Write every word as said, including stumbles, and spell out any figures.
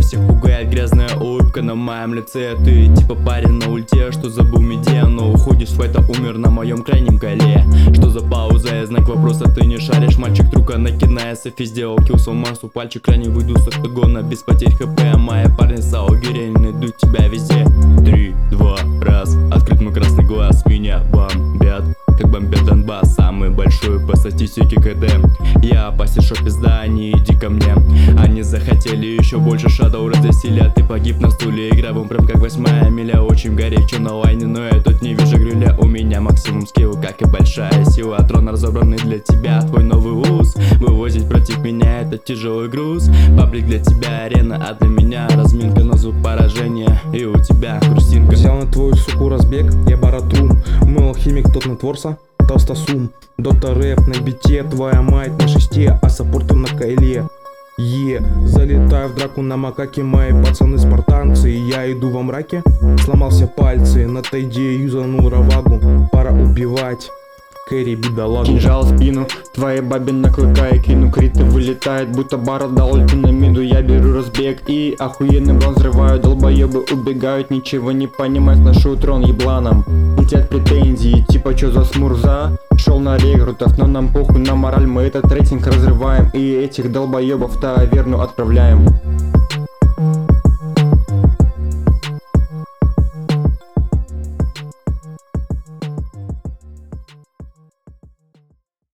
всех пугает грязная улыбка на моем лице. Ты типа парень на ульте, что забыл медиа, но уходишь в это, умер на моем крайнем коле. Что за пауза, я знак вопроса, ты не шаришь. Мальчик трюка накидная селфи сделал килл, сломался пальчик, ранее выйду с октагона без потерь хп. Мои парни саугерень найдут тебя везде. Три, два, раз, открыт мой красный глаз, меня бомбят, как бомбят Донбасс. Самый большой по статистике КД. Я опасен, шо пизда, не иди ко мне. Они захотели еще больше шадоу разъясили, а ты погиб на стуле игровом, прям как восьмая миля. Очень горячо на лайне, но я тут не вижу гриля. У меня максимум скилл, как и большая сила. Трон разобранный для тебя, твой новый уз. Вывозить против меня это тяжелый груз. Паблик для тебя арена, а для меня разминка на звук поражения. И у тебя грустинка. Взял на твою суку разбег, я баратрум. Мы алхимик, тот на творца, толстосум. Дота рэп на бите, твоя мать на шесте, а саппорты на кайле. Е, залетаю в драку на макаке, мои пацаны спартанцы. Я иду во мраке, сломался пальцы, на тайде юзанул равагу. Пора убивать Кэрри бедолагу. Кинжал в спину, твоей бабе на клыка и кину. Криты вылетает, будто барот дал ульти на миду. Я беру разбег и охуенный брон взрываю. Долбоебы убегают, ничего не понимать, сношу трон ебланом. Летят претензии, типа чё за смурза. Шел на рекрутов, но нам похуй на мораль, мы этот рейтинг разрываем. И этих долбоебов в таверну отправляем.